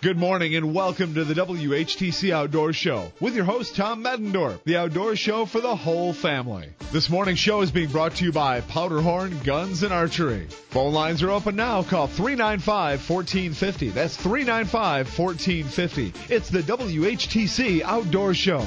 Good morning and welcome to the WHTC Outdoor Show with your host Tom Meddendorf, the outdoor show for the whole family. This morning's show is being brought to you by Powderhorn Guns and Archery. Phone lines are open now. Call 395-1450. That's 395-1450. It's the WHTC Outdoor Show.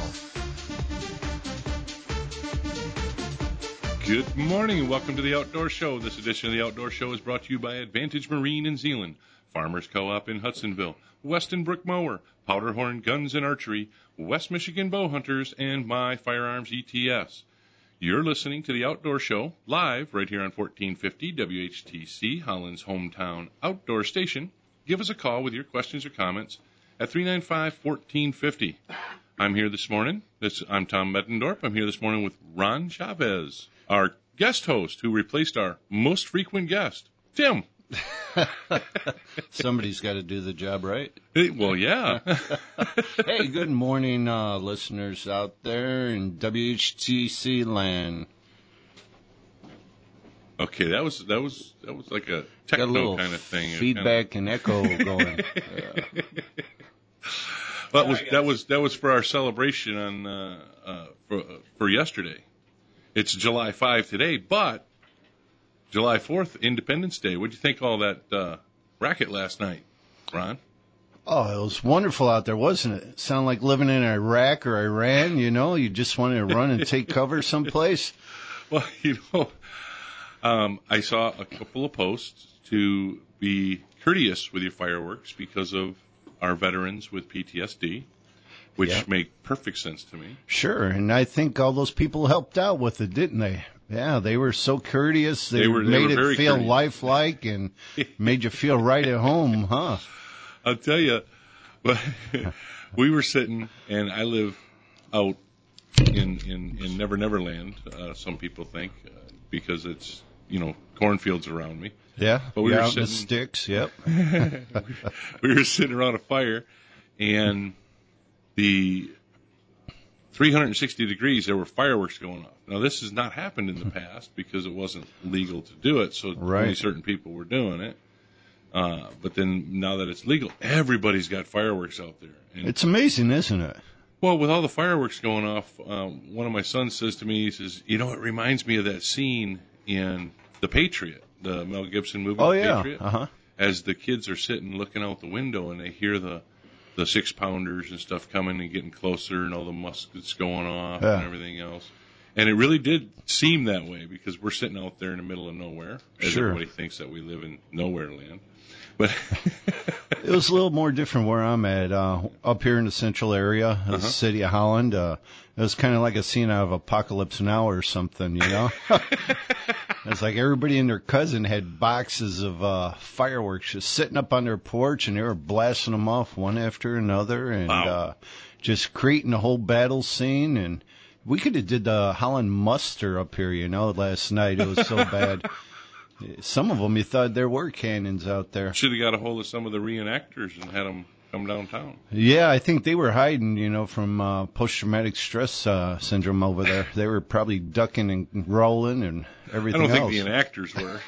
Good morning and welcome to the Outdoor Show. This edition of the Outdoor Show is brought to you by Advantage Marine in Zeeland, Farmers Co-op in Hudsonville, Weston Brook Mower, Powderhorn Guns and Archery, West Michigan Bow Hunters, and My Firearms ETS. You're listening to the Outdoor Show live right here on 1450 WHTC, Holland's hometown outdoor station. Give us a call with your questions or comments at 395-1450. I'm here this morning. I'm Tom Meddendorf. I'm here this morning with Ron Chavez, our guest host who replaced our most frequent guest, Tim. Somebody's got to do the job, right? Well, yeah. Hey, good morning, listeners out there in WHTC land. Okay, that was like a techno kind of thing. Feedback and echo going. Well, that was for our celebration on for yesterday. It's July 5 today, but July 4th, Independence Day. What'd you think of all that racket last night, Ron? Oh, it was wonderful out there, wasn't it? Sounded like living in Iraq or Iran, you know? You just wanted to run and take cover someplace. Well, I saw a couple of posts to be courteous with your fireworks because of our veterans with PTSD, which make perfect sense to me. Sure, and I think all those people helped out with it, didn't they? Yeah, they were so courteous. They made it feel courteous, lifelike and made you feel right at home, huh? I'll tell you, we were sitting, and I live out in Never Never Land, some people think, because it's, cornfields around me. Yeah, but we were out sitting, in the sticks, yep. We were sitting around a fire, and the 360 degrees, there were fireworks going off. Now, this has not happened in the past because it wasn't legal to do it, so only certain people were doing it. But then now that it's legal, everybody's got fireworks out there. And, it's amazing, isn't it? well, with all the fireworks going off, one of my sons says to me, he says, it reminds me of that scene in The Patriot, the Mel Gibson movie, The Patriot. Uh-huh. As the kids are sitting looking out the window and they hear the 6-pounders and stuff coming and getting closer and all the muskets going off and everything else. And it really did seem that way because we're sitting out there in the middle of nowhere, as everybody thinks that we live in nowhere land. But it was a little more different where I'm at, up here in the central area, the city of Holland. It was kind of like a scene out of Apocalypse Now or something, It's like everybody and their cousin had boxes of fireworks just sitting up on their porch, and they were blasting them off one after another, and just creating a whole battle scene. And we could have did the Holland muster up here, last night. It was so bad. Some of them, you thought there were cannons out there. Should have got a hold of some of the reenactors and had them come downtown. Yeah, I think they were hiding, from post-traumatic stress syndrome over there. They were probably ducking and rolling and everything else. I don't think the enactors were.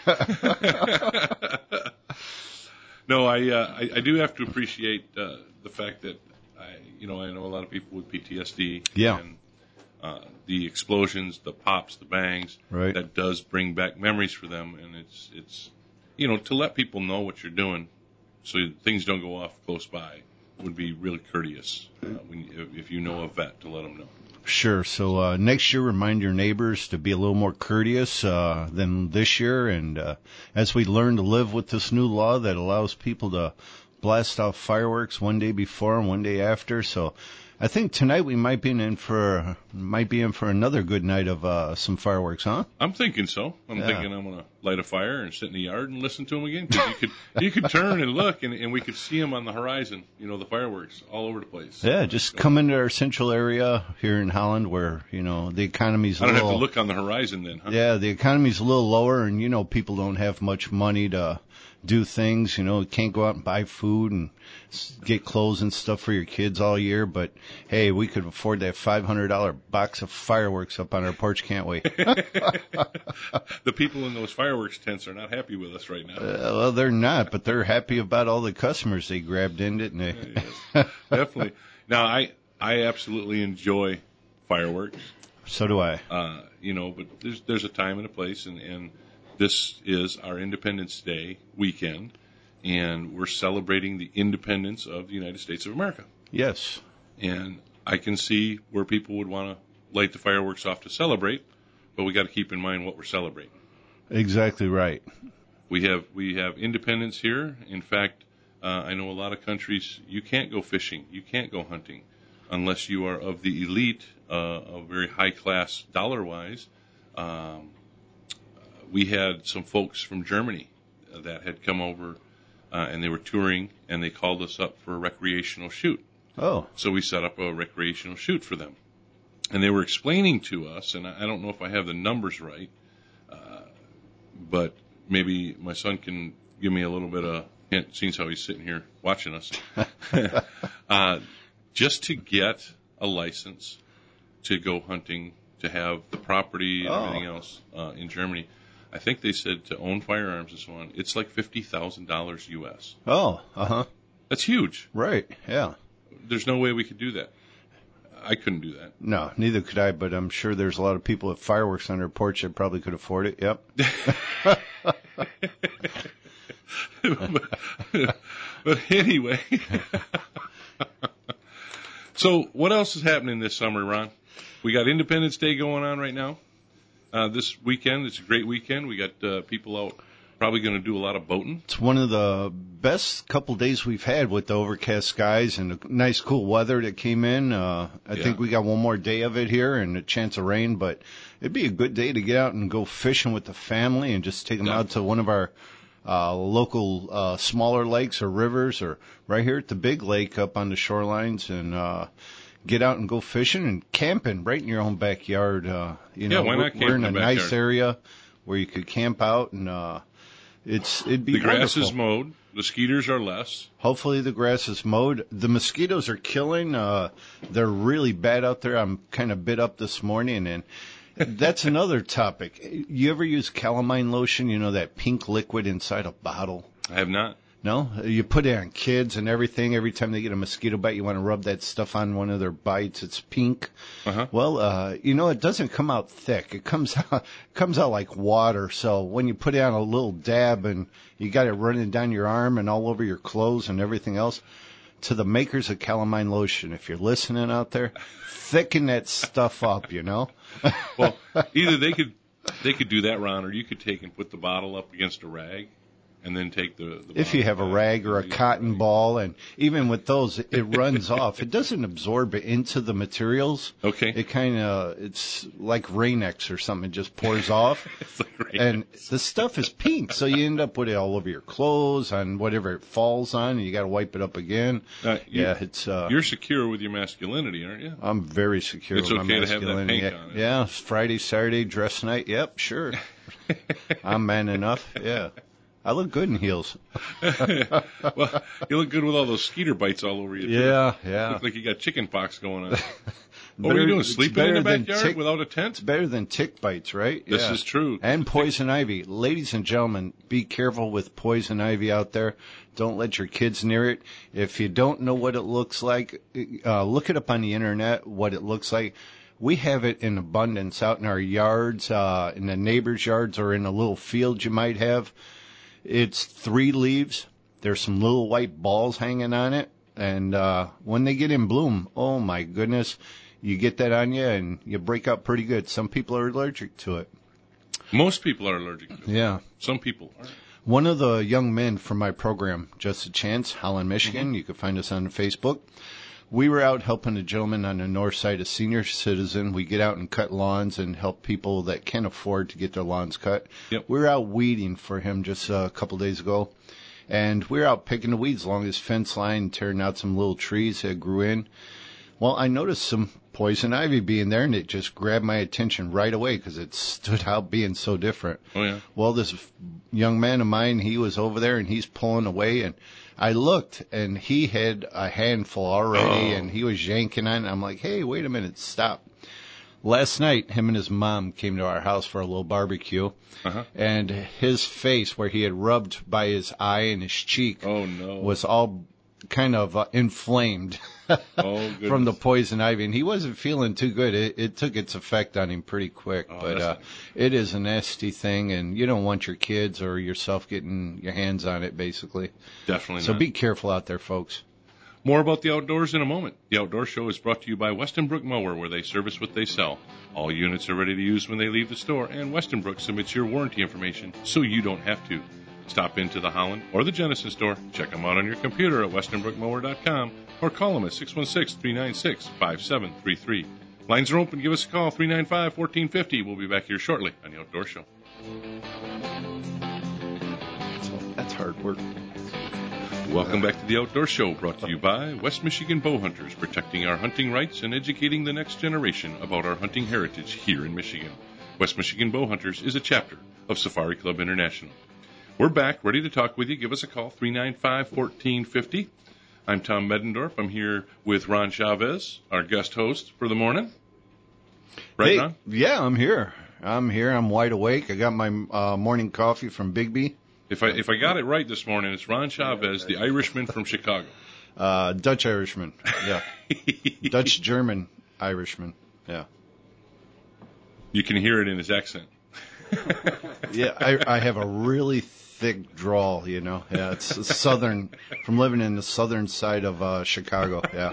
No, I do have to appreciate the fact that I know a lot of people with PTSD. Yeah. And the explosions, the pops, the bangs, that does bring back memories for them, and it's to let people know what you're doing, so things don't go off close by, would be really courteous if you know a vet to let them know. Sure. So next year, remind your neighbors to be a little more courteous than this year, and as we learn to live with this new law that allows people to blast off fireworks one day before and one day after, so. I think tonight we might be in for another good night of some fireworks, huh? I'm thinking so. I'm thinking I'm going to light a fire and sit in the yard and listen to them again. Because you could turn and look, and we could see them on the horizon. The fireworks all over the place. Yeah, just come into our central area here in Holland, where the economy's. I don't have to look on the horizon then, huh? Yeah, the economy's a little lower, and people don't have much money to do things. You can't go out and buy food and get clothes and stuff for your kids all year. But, hey, we could afford that $500 box of fireworks up on our porch, can't we? The people in those fireworks tents are not happy with us right now. Well, they're not, but they're happy about all the customers they grabbed in, didn't they? Yes, definitely. Now, I absolutely enjoy fireworks. So do I. But there's a time and a place, and this is our Independence Day weekend, and we're celebrating the independence of the United States of America. Yes. And I can see where people would want to light the fireworks off to celebrate, but we got to keep in mind what we're celebrating. Exactly right. We have independence here. In fact, I know a lot of countries, you can't go fishing, you can't go hunting, unless you are of the elite, of very high class dollar-wise. We had some folks from Germany that had come over, and they were touring, and they called us up for a recreational shoot. Oh. So we set up a recreational shoot for them. And they were explaining to us, and I don't know if I have the numbers right, but maybe my son can give me a little bit of hint, seeing how he's sitting here watching us. Just to get a license to go hunting, to have the property and everything else in Germany, I think they said to own firearms and so on, it's like $50,000 U.S. Oh, uh-huh. That's huge. Right, yeah. There's no way we could do that. I couldn't do that. No, neither could I, but I'm sure there's a lot of people with fireworks on their porch that probably could afford it. Yep. But anyway. So what else is happening this summer, Ron? We got Independence Day going on right now. This weekend, it's a great weekend. We got people out probably going to do a lot of boating. It's one of the best couple days we've had with the overcast skies and the nice cool weather that came in. I think we got one more day of it here and a chance of rain, but it'd be a good day to get out and go fishing with the family and just take them out to one of our local smaller lakes or rivers, or right here at the big lake up on the shorelines, and get out and go fishing and camping right in your own backyard. Why not camp we're in a backyard? nice area where you could camp out, and it'd be the grass wonderful. is mowed. The mosquitoes are less. Hopefully the grass is mowed. The mosquitoes are killing. They're really bad out there. I'm kind of bit up this morning, and that's another topic. You ever use calamine lotion? You know, that pink liquid inside a bottle? I have not. No? You put it on kids and everything. Every time they get a mosquito bite, you want to rub that stuff on one of their bites. It's pink. Uh-huh. Well, it doesn't come out thick. It comes out like water. So when you put it on a little dab and you got it running down your arm and all over your clothes and everything else, to the makers of calamine lotion, if you're listening out there, thicken that stuff up, Well, either they could do that, Ron, or you could take and put the bottle up against a rag and then take the if you have a rag or a cotton ball, and even with those, it runs off. It doesn't absorb into the materials. Okay. It's like Rain-X or something. It just pours off. It's like Rain-X. And the stuff is pink, so you end up with it all over your clothes, on whatever it falls on, and you got to wipe it up again. You're secure with your masculinity, aren't you? I'm very secure with my okay to have that masculinity. pink on it. Yeah, Friday, Saturday, dress night. Yep, sure. I'm man enough. Yeah. I look good in heels. Well, you look good with all those skeeter bites all over you, too. Yeah. Look like you got chicken pox going on. What are you doing, sleeping in the backyard without a tent? It's better than tick bites, right? This is true. And poison ivy. Ladies and gentlemen, be careful with poison ivy out there. Don't let your kids near it. If you don't know what it looks like, look it up on the internet, what it looks like. We have it in abundance out in our yards, in the neighbors' yards, or in a little field you might have. It's 3 leaves. There's some little white balls hanging on it. And when they get in bloom, oh, my goodness, you get that on you and you break out pretty good. Some people are allergic to it. Most people are allergic to it. Yeah. Some people aren't. One of the young men from my program, Just a Chance, Holland, Michigan, you can find us on Facebook. We were out helping a gentleman on the north side, a senior citizen. We get out and cut lawns and help people that can't afford to get their lawns cut. Yep. We were out weeding for him just a couple days ago. And we were out picking the weeds along his fence line, tearing out some little trees that grew in. Well, I noticed some poison ivy being there, and it just grabbed my attention right away because it stood out being so different. Oh, yeah. Well, this young man of mine, he was over there, and he's pulling away, and I looked, and he had a handful already, and he was yanking on it. I'm like, hey, wait a minute, stop. Last night, him and his mom came to our house for a little barbecue, and his face, where he had rubbed by his eye and his cheek, was all kind of inflamed from the poison ivy, and he wasn't feeling too good. It took its effect on him pretty quick, but it is a nasty thing, and you don't want your kids or yourself getting your hands on it, basically. Definitely So not. be careful out there, folks. More about the outdoors in a moment. The Outdoor Show is brought to you by Westonbrook Mower, where they service what they sell. All units are ready to use when they leave the store, and Westonbrook submits your warranty information so you don't have to. Stop into the Holland or the Genesis store, check them out on your computer at westonbrookmower.com, or call them at 616-396-5733. Lines are open. Give us a call, 395-1450. We'll be back here shortly on the Outdoor Show. That's hard work. Welcome back to the Outdoor Show, brought to you by West Michigan Bow Hunters, protecting our hunting rights and educating the next generation about our hunting heritage here in Michigan. West Michigan Bow Hunters is a chapter of Safari Club International. We're back, ready to talk with you. Give us a call, 395-1450. I'm Tom Medendorf. I'm here with Ron Chavez, our guest host for the morning. Right, Hey, Ron? yeah, I'm here. I'm wide awake. I got my morning coffee from Bigby. If I got it right this morning, it's Ron Chavez, the Irishman from Chicago. Dutch Irishman, yeah. Dutch-German Irishman, yeah. You can hear it in his accent. Yeah, I have a really thick drawl, you know. Yeah, it's southern, from living in the southern side of Chicago, yeah.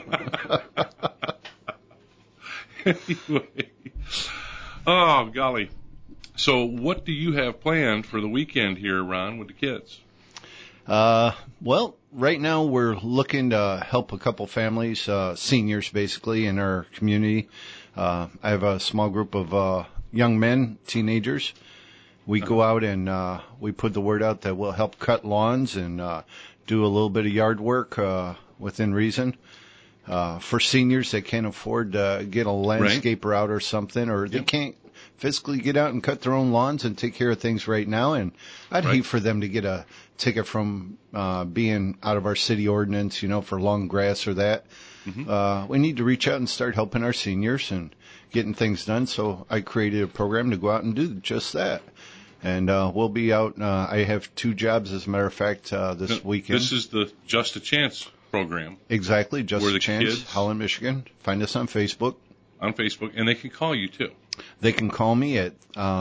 Anyway. Oh, golly. So what do you have planned for the weekend here, Ron, with the kids? Well, right now we're looking to help a couple families, seniors basically, in our community. I have a small group of young men, teenagers. We go out and we put the word out that we'll help cut lawns and do a little bit of yard work within reason. For seniors that can't afford to get a landscaper out or something, or they can't physically get out and cut their own lawns and take care of things right now. And I'd hate for them to get a ticket from being out of our city ordinance, you know, for long grass or that. We need to reach out and start helping our seniors and getting things done. So I created a program to go out and do just that. And we'll be out. I have 2 jobs, as a matter of fact, this weekend. This is the Just a Chance program. Exactly, Just a Chance, kids, Holland, Michigan. Find us on Facebook. On Facebook, and they can call you, too. They can call me at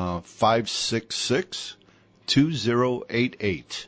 566-2088.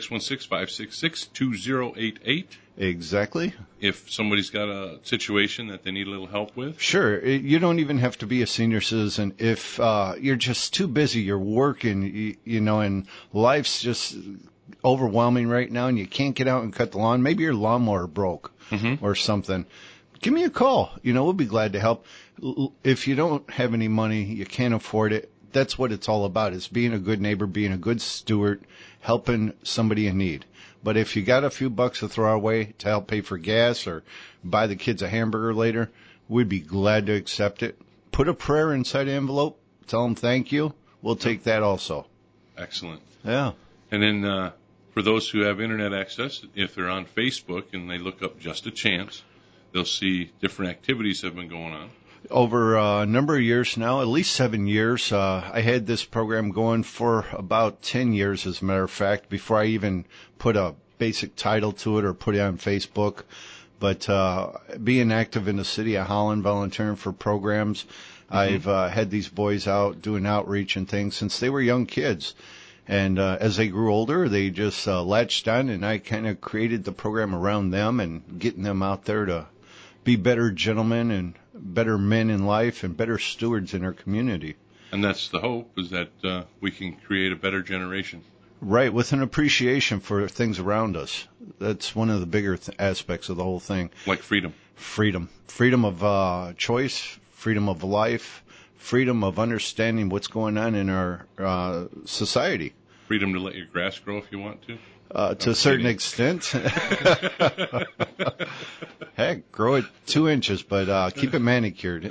616-566-2088. Exactly. If somebody's got a situation that they need a little help with. Sure. You don't even have to be a senior citizen. If you're just too busy, you're working, you know, and life's just overwhelming right now, and you can't get out and cut the lawn. Maybe your lawnmower broke or something. Give me a call. You know, we'll be glad to help. If you don't have any money, you can't afford it, that's what it's all about, is being a good neighbor, being a good steward, helping somebody in need. But if you got a few bucks to throw our way to help pay for gas or buy the kids a hamburger later, we'd be glad to accept it. Put a prayer inside the envelope. Tell them thank you. We'll take that also. Excellent. Yeah. And then for those who have internet access, if they're on Facebook and they look up Just a Chance, they'll see different activities that have been going on. Over a number of years now, at least 7 years, I had this program going for about 10 years, as a matter of fact, before I even put a basic title to it or put it on Facebook. But being active in the city of Holland, volunteering for programs, I've had these boys out doing outreach and things since they were young kids. And as they grew older, they just latched on, and I kind of created the program around them and getting them out there to be better gentlemen and better men in life and better stewards in our community. And that's the hope, is that we can create a better generation. Right, with an appreciation for things around us. That's one of the bigger aspects of the whole thing. Like freedom. Freedom. Freedom of choice, freedom of life, freedom of understanding what's going on in our society. Freedom to let your grass grow if you want to. To a certain extent. Heck, grow it 2 inches, but keep it manicured.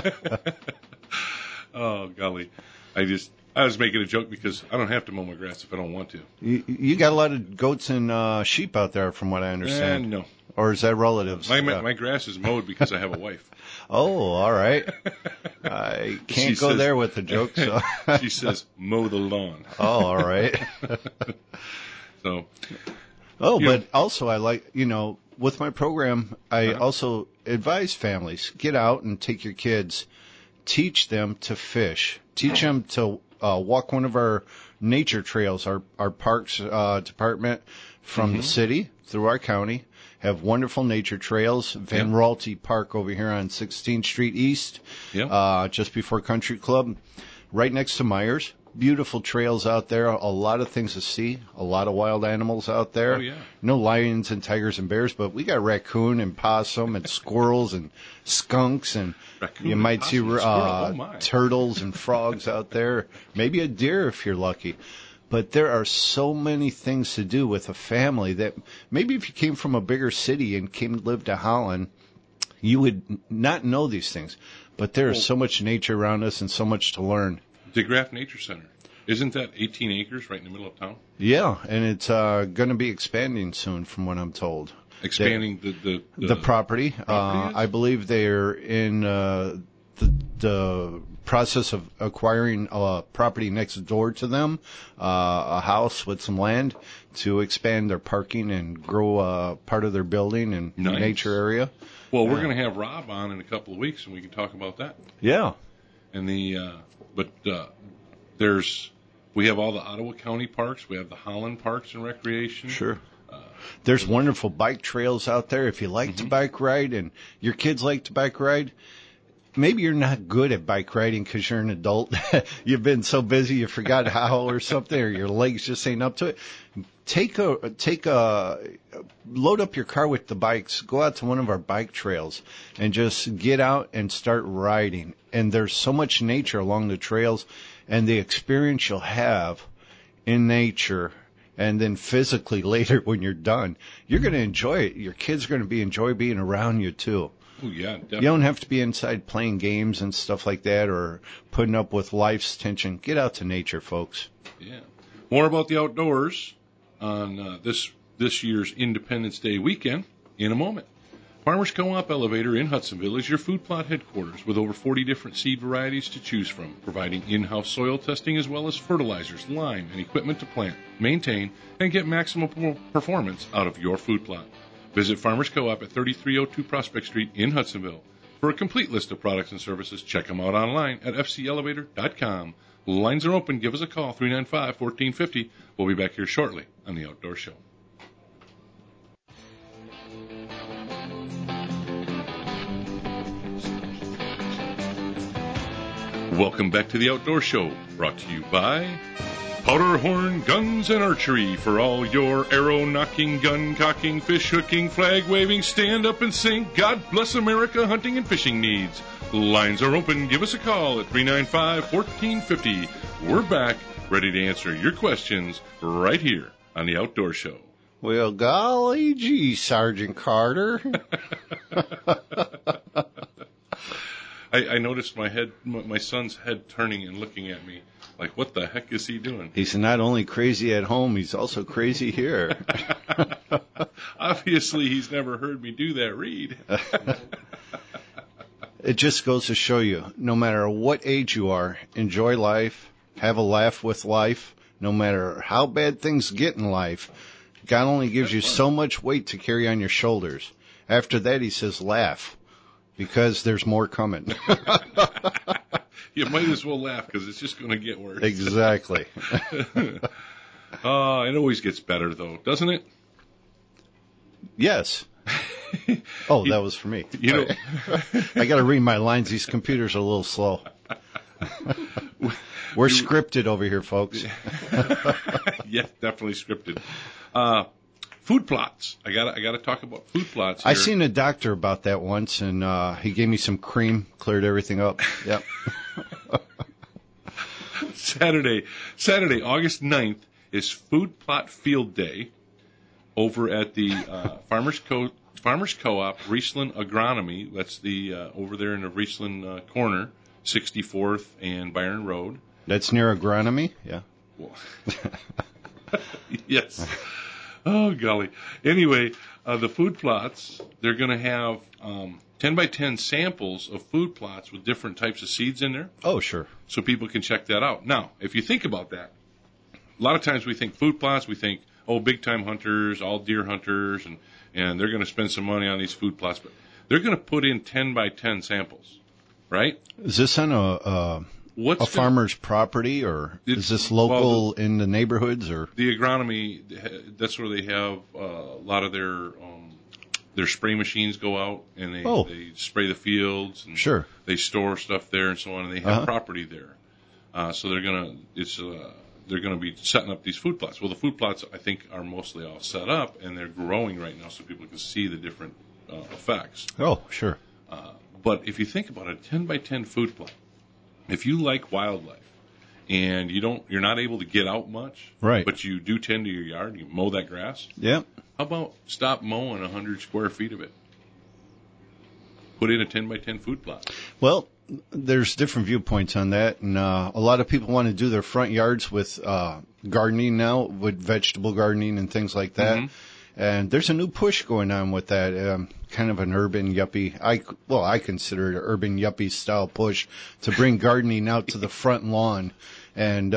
Oh, golly. I was making a joke because I don't have to mow my grass if I don't want to. You got a lot of goats and sheep out there, from what I understand. No. Or is that relatives? My grass is mowed because I have a wife. Oh, all right. I can't go there with the joke. So. She says, mow the lawn. Oh, all right. So. But also I like, with my program, I also advise families, get out and take your kids, teach them to fish, teach them to walk one of our nature trails, our parks department from the city through our county. Have wonderful nature trails. Van Raalte Park over here on 16th Street East, just before Country Club, right next to Myers. Beautiful trails out there. A lot of things to see. A lot of wild animals out there. Oh, yeah. No lions and tigers and bears, but we got raccoon and possum and squirrels and skunks, and you might see turtles and frogs out there. Maybe a deer if you're lucky. But there are so many things to do with a family that maybe if you came from a bigger city and came to live to Holland, you would not know these things. But there is so much nature around us and so much to learn. DeGraff Nature Center. Isn't that 18 acres right in the middle of town? Yeah, and it's going to be expanding soon from what I'm told. Expanding the property. I believe they're in the process of acquiring a property next door to them, a house with some land, to expand their parking and grow part of their building and nature area. Well, we're going to have Rob on in a couple of weeks, and we can talk about that. Yeah. And we have all the Ottawa County parks. We have the Holland Parks and Recreation. Sure. There's wonderful bike trails out there. If you like to bike ride and your kids like to bike ride, maybe you're not good at bike riding because you're an adult. You've been so busy you forgot how or something, or your legs just ain't up to it. Load up your car with the bikes. Go out to one of our bike trails and just get out and start riding. And there's so much nature along the trails, and the experience you'll have in nature, and then physically later when you're done, you're going to enjoy it. Your kids are going to enjoy being around you too. Oh, yeah, definitely. You don't have to be inside playing games and stuff like that or putting up with life's tension. Get out to nature, folks. Yeah. More about the outdoors on this year's Independence Day weekend in a moment. Farmers Co-op Elevator in Hudsonville is your food plot headquarters with over 40 different seed varieties to choose from, providing in-house soil testing as well as fertilizers, lime, and equipment to plant, maintain, and get maximum performance out of your food plot. Visit Farmers Co-op at 3302 Prospect Street in Hudsonville. For a complete list of products and services, check them out online at fcelevator.com. Lines are open. Give us a call, 395-1450. We'll be back here shortly on The Outdoor Show. Welcome back to The Outdoor Show, brought to you by Powderhorn Guns and Archery, for all your arrow-knocking, gun-cocking, fish-hooking, flag-waving, stand-up-and-sink, God bless America hunting and fishing needs. Lines are open. Give us a call at 395-1450. We're back, ready to answer your questions right here on The Outdoor Show. Well, golly gee, Sergeant Carter. I noticed my son's head turning and looking at me like, what the heck is he doing? He's not only crazy at home, he's also crazy here. Obviously, he's never heard me do that read. It just goes to show you, no matter what age you are, enjoy life, have a laugh with life. No matter how bad things get in life, God only gives you so much weight to carry on your shoulders. After that, he says, laugh, because there's more coming. You might as well laugh because it's just going to get worse. Exactly. It always gets better, though, doesn't it? Yes. Oh, that was for me. I got to read my lines. These computers are a little slow. We're scripted over here, folks. Yes, definitely scripted. Food plots. I gotta talk about food plots here. I seen a doctor about that once, and he gave me some cream, cleared everything up. Yep. Saturday, August 9th is Food Plot Field Day. over at the Farmers Co-op Riesland Agronomy. That's the over there in the Riesland corner, 64th and Byron Road. That's near agronomy? Yeah. Well, yes. Oh, golly. Anyway, the food plots, they're going to have 10 by 10 samples of food plots with different types of seeds in there. Oh, sure. So people can check that out. Now, if you think about that, a lot of times we think food plots, we think, oh, big-time hunters, all deer hunters, and they're going to spend some money on these food plots. But they're going to put in 10 by 10 samples, right? Is this on a farmer's property, or is this local in the neighborhoods? Or the agronomy, that's where they have a lot of their spray machines go out, and they spray the fields, and sure. They store stuff there and so on, and they have property there. So they're going to be setting up these food plots. Well, the food plots, I think, are mostly all set up, and they're growing right now so people can see the different effects. Oh, sure. But if you think about a 10 by 10 food plot, if you like wildlife and you're not able to get out much, right? But you do tend to your yard, you mow that grass. Yeah. How about stop mowing 100 square feet of it? Put in a 10 by 10 food plot. Well, there's different viewpoints on that, and a lot of people want to do their front yards with gardening now, with vegetable gardening and things like that. Mm-hmm. And there's a new push going on with that, kind of an urban yuppie. I consider it an urban yuppie style push to bring gardening out to the front lawn. And,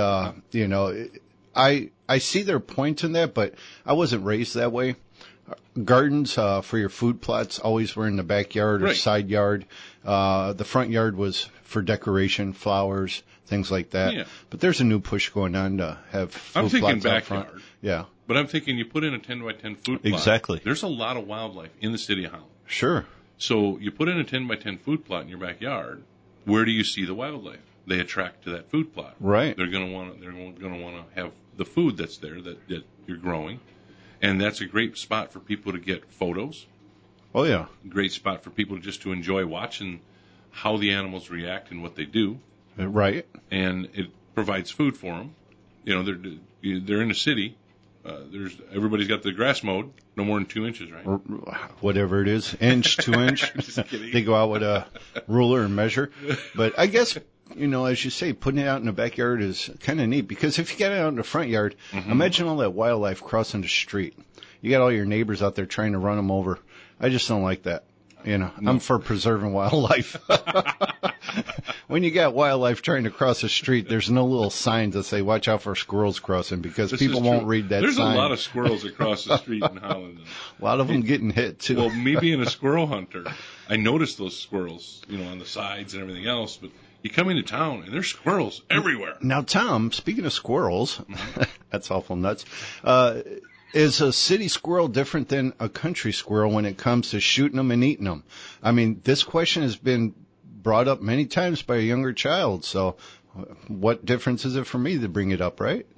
I see their point in that, but I wasn't raised that way. Gardens, for your food plots always were in the backyard or side yard. The front yard was for decoration, flowers, things like that. Yeah. But there's a new push going on to have food plots out front. Yeah. But I'm thinking you put in a 10 by 10 food plot. Exactly. There's a lot of wildlife in the city of Holland. Sure. So you put in a 10 by 10 food plot in your backyard. Where do you see the wildlife? They attract to that food plot. Right. They're going to want to have the food that's there that you're growing, and that's a great spot for people to get photos. Oh yeah. Great spot for people just to enjoy watching how the animals react and what they do. Right. And it provides food for them. They're in the city. Everybody's got the grass mowed, no more than 2 inches, right? Whatever it is, inch, 2 inch. Just kidding. They go out with a ruler and measure. But I guess, as you say, putting it out in the backyard is kind of neat, because if you get it out in the front yard, imagine all that wildlife crossing the street. You got all your neighbors out there trying to run them over. I just don't like that. No. I'm for preserving wildlife. When you got wildlife trying to cross the street, there's no little signs that say, watch out for squirrels crossing, because people won't read that sign. There's a lot of squirrels across the street in Holland. A lot of them getting hit, too. Well, me being a squirrel hunter, I noticed those squirrels, on the sides and everything else, but you come into town, and there's squirrels everywhere. Now, Tom, speaking of squirrels, that's awful nuts, is a city squirrel different than a country squirrel when it comes to shooting them and eating them? I mean, this question has been brought up many times by a younger child, so what difference is it for me to bring it up, right?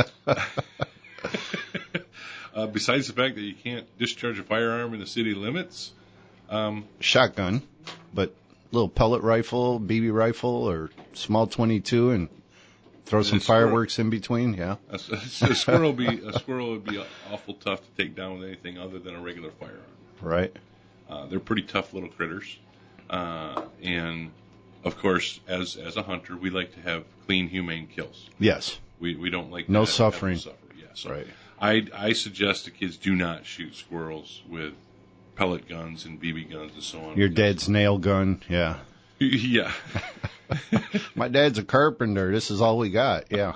Besides the fact that you can't discharge a firearm in the city limits? Shotgun, but little pellet rifle, BB rifle, or small 22, and throw some fireworks in between, yeah. A squirrel would be awful tough to take down with anything other than a regular firearm. Right. They're pretty tough little critters. And, of course, as a hunter, we like to have clean, humane kills. Yes. We don't like no suffering. Yeah, so right. I suggest the kids do not shoot squirrels with pellet guns and BB guns and so on. Your dad's nail gun, yeah. Yeah. My dad's a carpenter. This is all we got, yeah.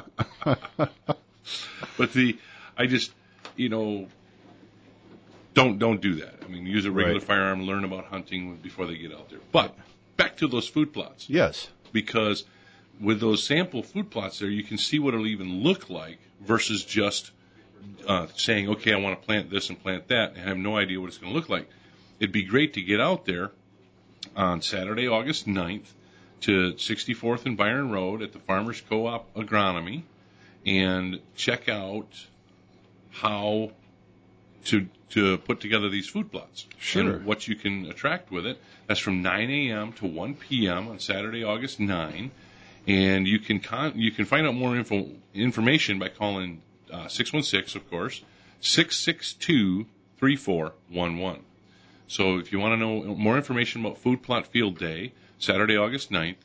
But I just, don't do that. I mean, use a regular firearm, learn about hunting before they get out there. But back to those food plots. Yes. Because with those sample food plots there, you can see what it'll even look like versus just saying, okay, I want to plant this and plant that, and I have no idea what it's going to look like. It'd be great to get out there on Saturday, August 9th, to 64th and Byron Road at the Farmers Co-op Agronomy and check out how to put together these food plots. Sure. And what you can attract with it. That's from 9 a.m. to 1 p.m. on Saturday, August 9. And you can find out more information by calling 616, of course, 662-3411. So if you want to know more information about Food Plot Field Day, Saturday, August 9th,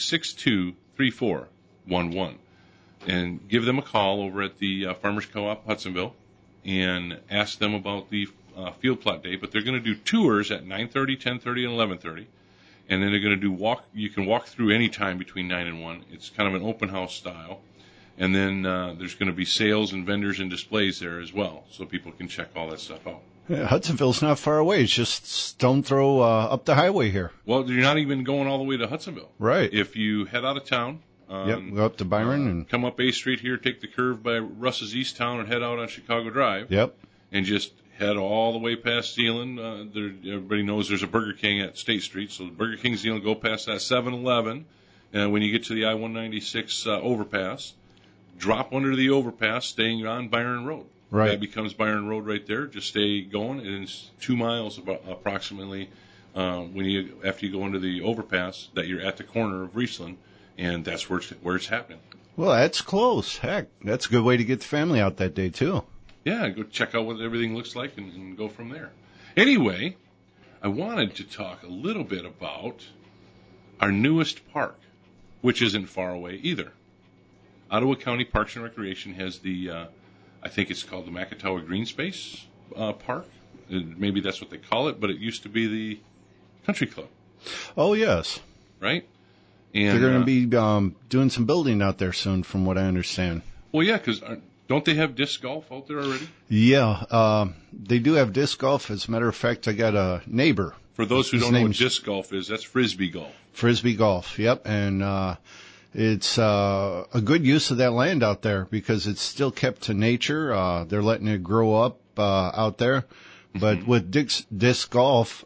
662-3411. And give them a call over at the Farmers Co-op Hudsonville and ask them about the Field Plot Day. But they're going to do tours at 9:30, 10:30, and 11:30. And then they're going to do you can walk through any time between 9 and 1. It's kind of an open house style. And then there's going to be sales and vendors and displays there as well, so people can check all that stuff out. Yeah, Hudsonville's not far away. It's just stone throw up the highway here. Well, you're not even going all the way to Hudsonville. Right. If you head out of town, go up to Byron and come up A Street here, take the curve by Russ's East Town, and head out on Chicago Drive. Yep. And just head all the way past Zeeland. Everybody knows there's a Burger King at State Street, so Burger King, Zeeland, go past that 7-Eleven. And when you get to the I-196 overpass, drop under the overpass, staying on Byron Road. Right. That becomes Byron Road right there. Just stay going, and it's 2 miles approximately after you go under the overpass that you're at the corner of Riesland, and that's where it's happening. Well, that's close. Heck, that's a good way to get the family out that day, too. Yeah, go check out what everything looks like and go from there. Anyway, I wanted to talk a little bit about our newest park, which isn't far away either. Ottawa County Parks and Recreation has I think it's called the Macatawa Green Space Park. Maybe that's what they call it, but it used to be the Country Club. Oh, yes. Right? And they're going to be doing some building out there soon, from what I understand. Well, yeah, because don't they have disc golf out there already? Yeah, they do have disc golf. As a matter of fact, I got a neighbor. For those who don't know what disc golf is, that's Frisbee golf. Frisbee golf, yep. And it's a good use of that land out there because it's still kept to nature. They're letting it grow up out there. But with disc golf,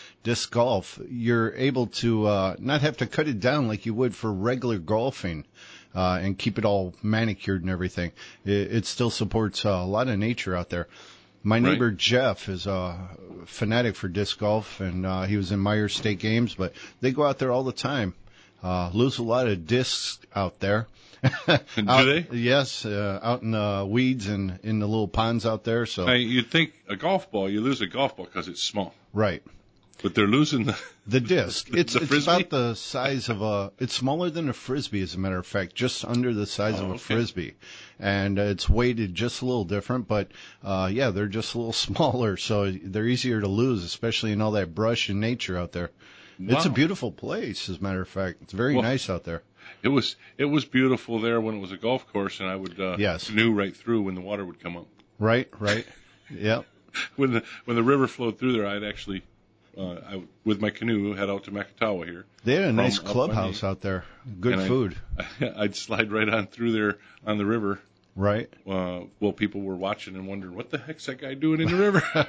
you're able to not have to cut it down like you would for regular golfing and keep it all manicured and everything. It still supports a lot of nature out there. My neighbor Jeff is a fanatic for disc golf, and he was in Myers State Games, but they go out there all the time. Lose a lot of discs out there. Do they? Yes, out in the weeds and in the little ponds out there. So now, you'd think a golf ball, you lose a golf ball because it's small. Right. But they're losing the disc. It's Frisbee? about the size of it's smaller than a Frisbee, as a matter of fact, just under the size of a Frisbee. And it's weighted just a little different, but they're just a little smaller, so they're easier to lose, especially in all that brush and nature out there. Wow. It's a beautiful place, as a matter of fact. It's very nice out there. It was beautiful there when it was a golf course, and I would canoe right through when the water would come up. Right. Yep. When the river flowed through there, I'd actually, with my canoe, head out to Macatawa here. They had a nice clubhouse out there. Good food. I'd slide right on through there on the river. Right. Well, people were watching and wondering, what the heck's that guy doing in the river?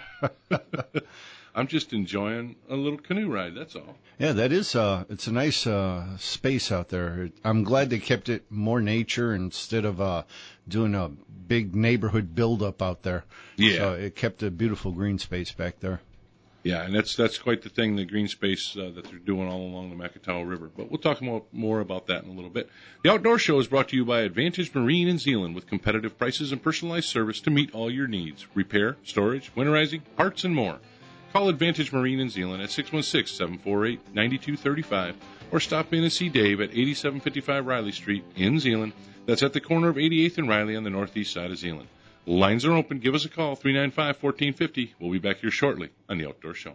I'm just enjoying a little canoe ride, that's all. Yeah, that is, it's a nice space out there. I'm glad they kept it more nature instead of doing a big neighborhood buildup out there. Yeah. So it kept a beautiful green space back there. Yeah, and that's quite the thing, the green space that they're doing all along the Macatawa River. But we'll talk more about that in a little bit. The Outdoor Show is brought to you by Advantage Marine in Zeeland with competitive prices and personalized service to meet all your needs. Repair, storage, winterizing, parts, and more. Call Advantage Marine in Zeeland at 616-748-9235 or stop in and see Dave at 8755 Riley Street in Zeeland. That's at the corner of 88th and Riley on the northeast side of Zeeland. Lines are open. Give us a call, 395-1450. We'll be back here shortly on The Outdoor Show.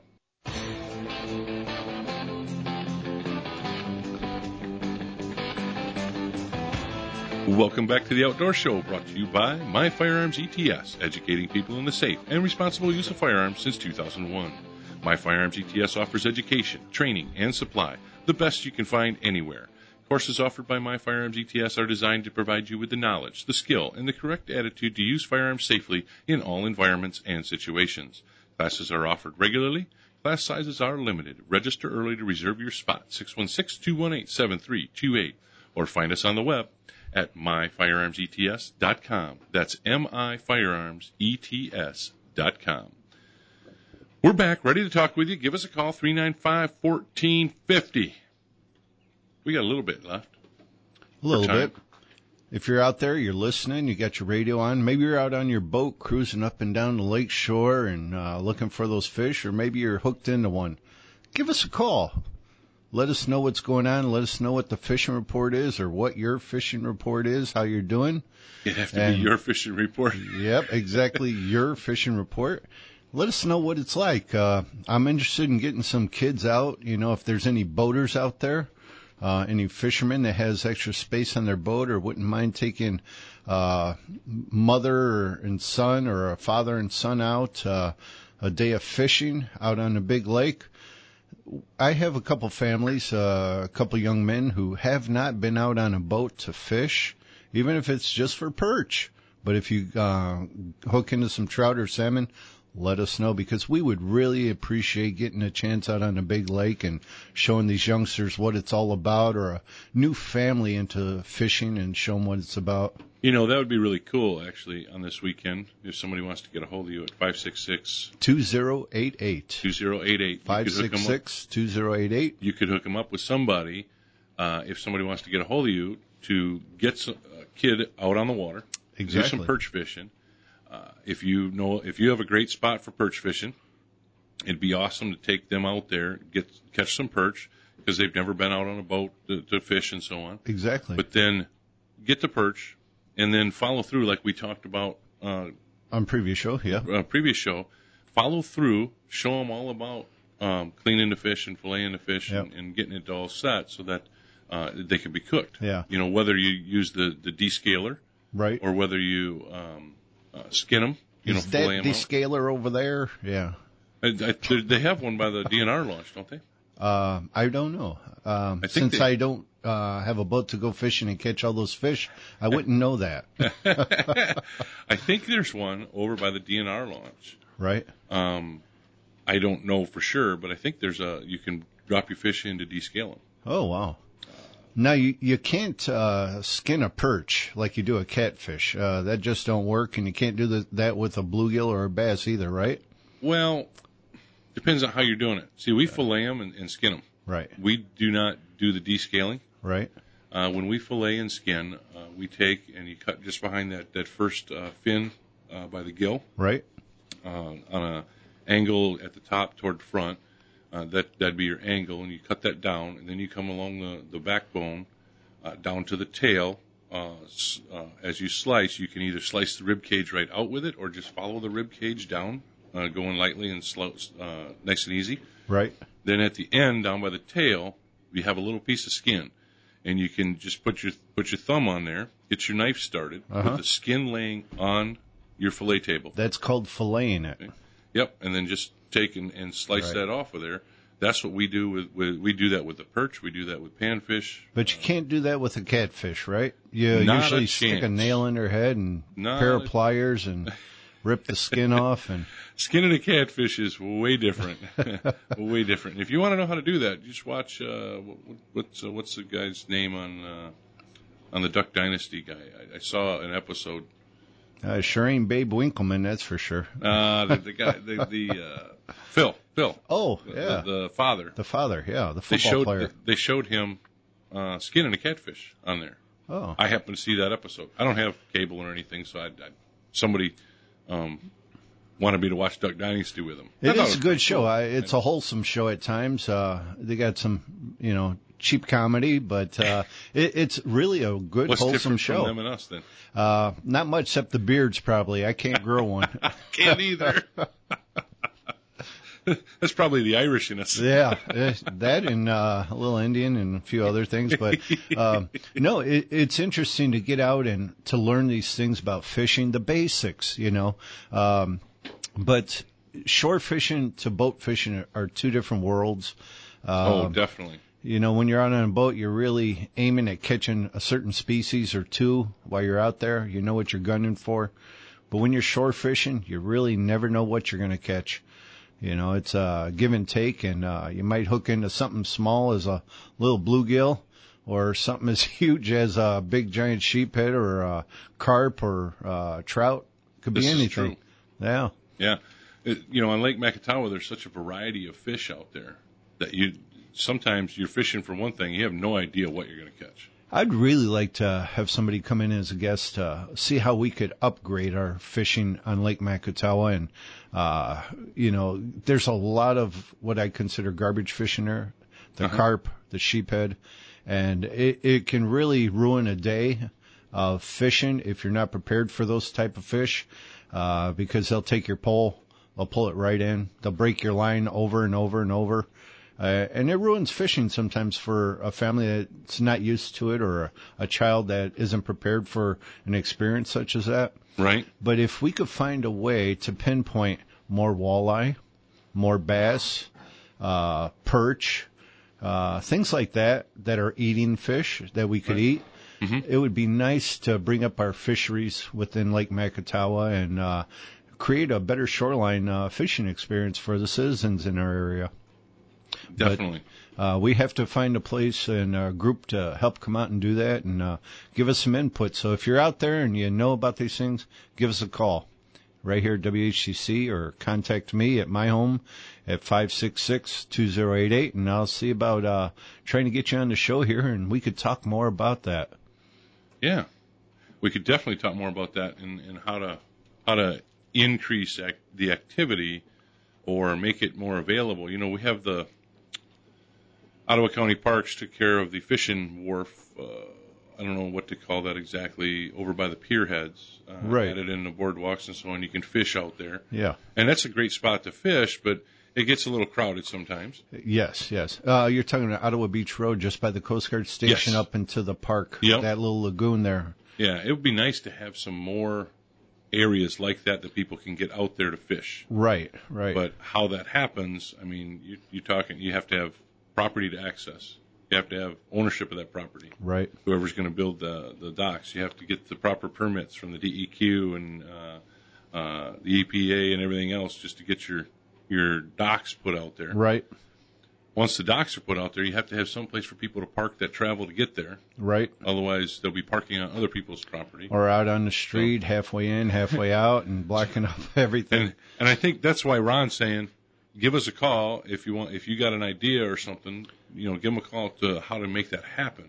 Welcome back to The Outdoor Show, brought to you by My Firearms ETS, educating people in the safe and responsible use of firearms since 2001. My Firearms ETS offers education, training, and supply, the best you can find anywhere. Courses offered by My Firearms ETS are designed to provide you with the knowledge, the skill, and the correct attitude to use firearms safely in all environments and situations. Classes are offered regularly. Class sizes are limited. Register early to reserve your spot, 616-218-7328, or find us on the web at myfirearmsets.com. That's myfirearmsets.com. We're back, ready to talk with you. Give us a call, 395-1450. We got a little bit left. A little bit. if you're out there, you're listening, you got your radio on, maybe you're out on your boat cruising up and down the lake shore and looking for those fish, or maybe you're hooked into one, give us a call. Let us know what's going on. Let us know what the fishing report is or what your fishing report is, how you're doing. It'd have to be your fishing report. Yep, exactly, your fishing report. Let us know what it's like. I'm interested in getting some kids out, if there's any boaters out there. Any fisherman that has extra space on their boat or wouldn't mind taking mother and son or a father and son out a day of fishing out on a big lake. I have a couple families, a couple young men who have not been out on a boat to fish, even if it's just for perch. But if you hook into some trout or salmon, let us know, because we would really appreciate getting a chance out on a big lake and showing these youngsters what it's all about, or a new family into fishing and show them what it's about. That would be really cool, actually, on this weekend, if somebody wants to get a hold of you at 566-2088. 2088. 566-2088. You could hook them up with somebody, if somebody wants to get a hold of you, to get a kid out on the water, exactly. Do some perch fishing. If you have a great spot for perch fishing, it'd be awesome to take them out there, catch some perch, because they've never been out on a boat to fish and so on. Exactly. But then get the perch, and then follow through like we talked about on previous show. Yeah. Previous show. Follow through. Show them all about cleaning the fish and filleting the fish, yep. and getting it all set so that they can be cooked. Yeah. Whether you use the descaler, right, or whether you skin them. Is that descaler over there? Yeah. They have one by the DNR launch, don't they? I don't know. Since I don't have a boat to go fishing and catch all those fish, I wouldn't know that. I think there's one over by the DNR launch. Right. I don't know for sure, but I think you can drop your fish in to descale them. Oh, wow. Now, you can't skin a perch like you do a catfish. That just don't work, and you can't do that with a bluegill or a bass either, right? Well, depends on how you're doing it. See, we fillet them and skin them. Right. We do not do the descaling. Right. When we fillet and skin, we take and you cut just behind that first fin by the gill. Right. On an angle at the top toward the front. That'd be your angle, and you cut that down, and then you come along the backbone down to the tail. As you slice, you can either slice the rib cage right out with it, or just follow the rib cage down, going lightly and slow, nice and easy. Right. Then at the end, down by the tail, you have a little piece of skin, and you can just put your thumb on there, get your knife started, with the skin laying on your fillet table. That's called filleting it. Okay. Yep, and then just take and slice that off of there. That's what we do we do that with the perch. We do that with panfish. But you can't do that with a catfish, right? You Not usually a stick a chance. nail in their head and pair of pliers and rip the skin off. And skinning a catfish is way different. Way different. If you want to know how to do that, just watch what's the guy's name on the Duck Dynasty guy. I saw an episode. Sure ain't Babe Winkleman, that's for sure. The guy, Phil. Oh, yeah. The father. The father, yeah, the football player. They showed him skinning a catfish on there. Oh. I happened to see that episode. I don't have cable or anything, so somebody wanted me to watch Duck Dynasty with him. It is a good show. It's a wholesome show at times. They got some, cheap comedy, but it's really a good, What's wholesome different show. From them and us, then? Not much except the beards, probably. I can't grow one. Can't either. That's probably the Irish in us. Yeah, that and a little Indian and a few other things. But no, it's interesting to get out and to learn these things about fishing, the basics, But shore fishing to boat fishing are two different worlds. Definitely. When you're out on a boat, you're really aiming at catching a certain species or two while you're out there. You know what you're gunning for. But when you're shore fishing, you really never know what you're going to catch. It's a give and take, and you might hook into something small as a little bluegill or something as huge as a big giant sheephead or a carp or trout. Could be anything. Is true. Yeah. Yeah. On Lake Makatawa, there's such a variety of fish out there that sometimes you're fishing for one thing, you have no idea what you're going to catch. I'd really like to have somebody come in as a guest to see how we could upgrade our fishing on Lake Makatawa. And, there's a lot of what I consider garbage fishing there, the carp, the sheephead, and it can really ruin a day of fishing if you're not prepared for those type of fish, because they'll take your pole, they'll pull it right in, they'll break your line over and over and over. And it ruins fishing sometimes for a family that's not used to it, or a child that isn't prepared for an experience such as that. Right. But if we could find a way to pinpoint more walleye, more bass, perch, things like that are eating fish that we could eat, it would be nice to bring up our fisheries within Lake Makatawa and create a better shoreline fishing experience for the citizens in our area. Definitely. But, we have to find a place and a group to help come out and do that and give us some input. So if you're out there and you know about these things, give us a call right here at WHTC, or contact me at my home at 566-2088, and I'll see about trying to get you on the show here, and we could talk more about that. Yeah, we could definitely talk more about that and how to increase the activity or make it more available. You know, we have the Ottawa County Parks took care of the fishing wharf. I don't know what to call that exactly, over by the pier heads. Right. Added in the boardwalks and so on. You can fish out there. Yeah. And that's a great spot to fish, but it gets a little crowded sometimes. Yes. You're talking about Ottawa Beach Road, just by the Coast Guard station, Yes. up into the park. Yep. That little lagoon there. Yeah, it would be nice to have some more areas like that people can get out there to fish. Right. But how that happens, I mean, you have to have property to access. You have to have ownership of that property. Right. Whoever's going to build the docks, you have to get the proper permits from the DEQ and the EPA and everything else just to get your docks put out there. Right. Once the docks are put out there, you have to have some place for people to park that travel to get there. Right. Otherwise, they'll be parking on other people's property. Or out on the street, halfway in, halfway out, and blocking up everything. And I think that's why Ron's saying, give us a call if you got an idea or something. You know, give them a call to how to make that happen.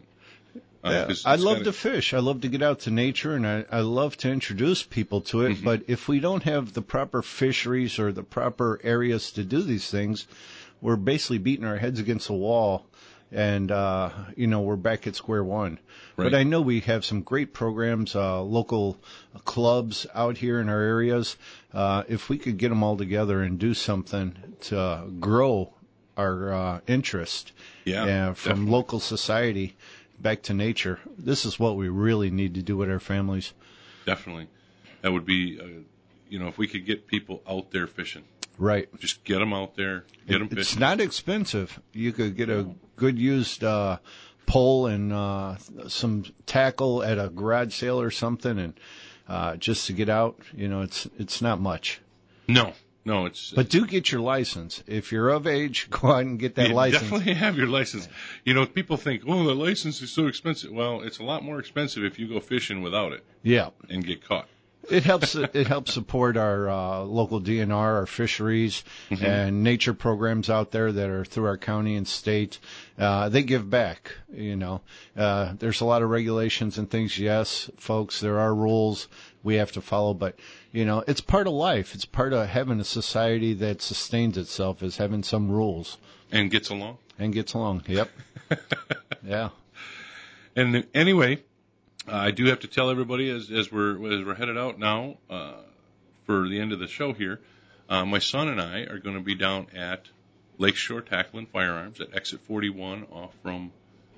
I love to fish. I love to get out to nature, and I love to introduce people to it. But if we don't have the proper fisheries or the proper areas to do these things, we're basically beating our heads against the wall, and we're back at square one. Right. But I know we have some great programs, local clubs out here in our areas. If we could get them all together and do something to grow our interest from local society back to nature, this is what we really need to do with our families. Definitely. That would be, if we could get people out there fishing. Right. Just get them out there, get them fishing. It's not expensive. You could get a good used pole and some tackle at a garage sale or something, and just to get out, it's not much. No, it's. But do get your license. If you're of age, go out and get that license. Definitely have your license. People think, the license is so expensive. Well, it's a lot more expensive if you go fishing without it. Yeah. And get caught. It helps support our local DNR, our fisheries, and nature programs out there that are through our county and state. They give back, There's a lot of regulations and things. Yes, folks, there are rules we have to follow, but, it's part of life. It's part of having a society that sustains itself, is having some rules. And gets along. Yep. Yeah. And anyway, I do have to tell everybody as we're headed out now for the end of the show here, my son and I are going to be down at Lakeshore Tackle and Firearms at Exit 41 off from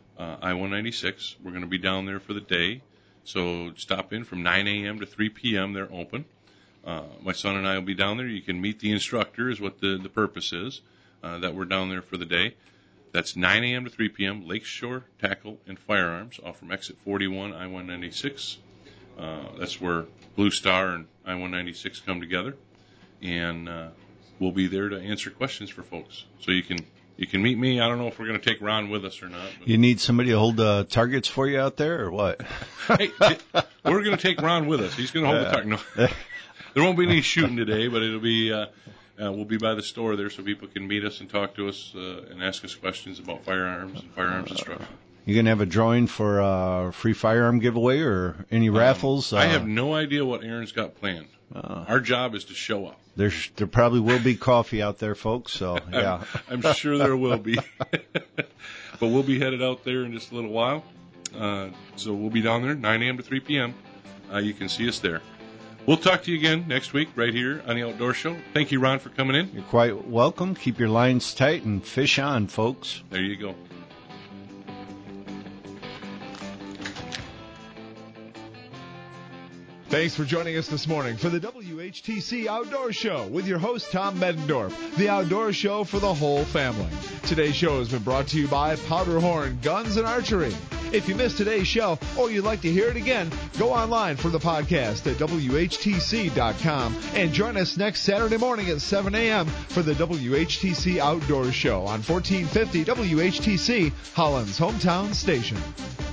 I-196. We're going to be down there for the day, so stop in from 9 a.m. to 3 p.m. They're open. My son and I will be down there. You can meet the instructor is what the purpose is, that we're down there for the day. That's 9 a.m. to 3 p.m., Lakeshore Tackle and Firearms, off from Exit 41, I-196. That's where Blue Star and I-196 come together. And we'll be there to answer questions for folks. So you can meet me. I don't know if we're going to take Ron with us or not. But. You need somebody to hold targets for you out there, or what? Hey, we're going to take Ron with us. He's going to hold the target. No. There won't be any shooting today, but it'll be... we'll be by the store there so people can meet us and talk to us and ask us questions about firearms and firearms instruction. You going to have a drawing for a free firearm giveaway or any raffles? I have no idea what Aaron's got planned. Our job is to show up. There probably will be coffee out there, folks, so yeah. I'm sure there will be. But we'll be headed out there in just a little while. So we'll be down there 9 a.m. to 3 p.m. You can see us there. We'll talk to you again next week right here on the Outdoor Show. Thank you, Ron, for coming in. You're quite welcome. Keep your lines tight and fish on, folks. There you go. Thanks for joining us this morning for the WHTC Outdoor Show with your host, Tom Medendorf, the outdoor show for the whole family. Today's show has been brought to you by Powderhorn Guns and Archery. If you missed today's show or you'd like to hear it again, go online for the podcast at WHTC.com and join us next Saturday morning at 7 a.m. for the WHTC Outdoor Show on 1450 WHTC, Holland's hometown station.